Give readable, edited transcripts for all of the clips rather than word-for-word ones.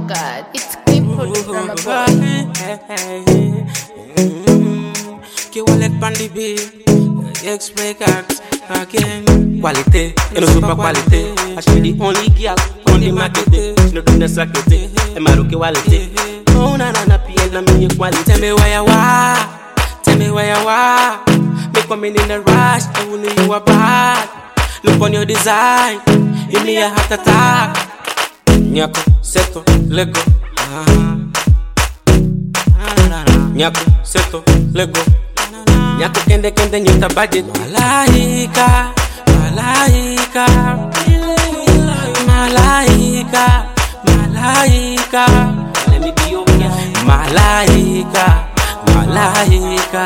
God, it's Clipple from a boy. Wallet Bandy B, X Records again. Quality, you know super quality. I should be the only girl on the market. No do the sakete, and my look quality. Oh na na na, P and me quality. Tell me where you are, tell me where you are. Make coming in a rush, I will know you are bad. Look on your design, give me a heart attack. Nyako, seto, lego. Nyako, seto, lego. Nyako kende kende nyuta budget. Malaika, malaika, malaika, malaika. Let me be your guy. Malaika, malaika,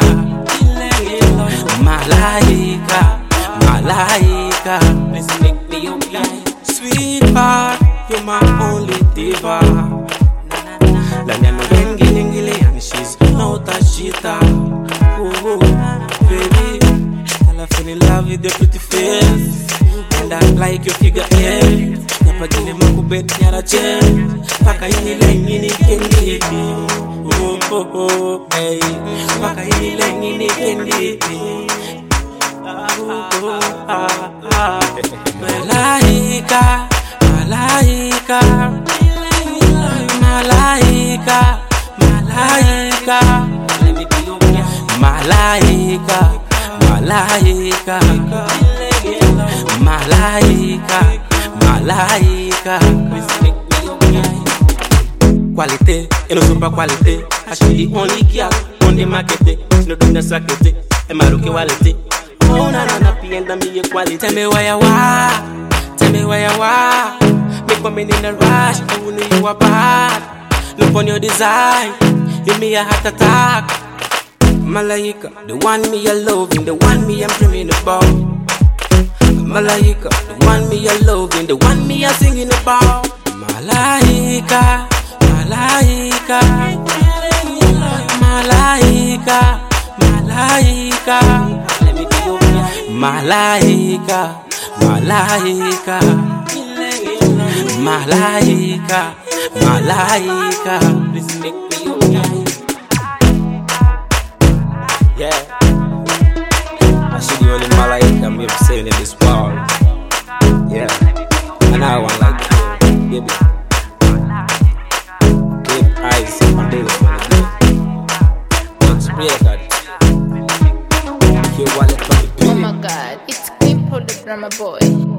malaika, malaika. Let's make me your guy. Sweetheart, you're my only diva. Lanyano ngilingili and she's not a cheater. Oh, baby, tell her feel in love with your pretty face and act like your figure eight. Nyapa gile makubet nyara chen, paka ini lengi kendi. Oh, hey, paka ini lengi kendi. Malaika, malaika, malaika, malaika. Malaika, malaika, malaika, malaika. Quality, you know super quality. I should be the only girl on the market. No do the sakete, and my look quality. Oh na na na, P and me quality. Tell me where you are, tell me where you are. Make coming in a rush, I will know you are bad. Look on your design, give me a heart attack. Malaika, the one me a loving, the one me I'm dreaming about. Malaika, the one me a loving, the one me a singing about. Malaika, malaika, malaika, malaika. Let me be your guy. Malaika, malaika, malaika, malaika. Please make me your guy. Yeah, I see the only malaika I'm ever seen in this world. Yeah, and I want like you, baby. Keep eyes on this one. Let's break that. Oh my God, it's Clipple from a boy.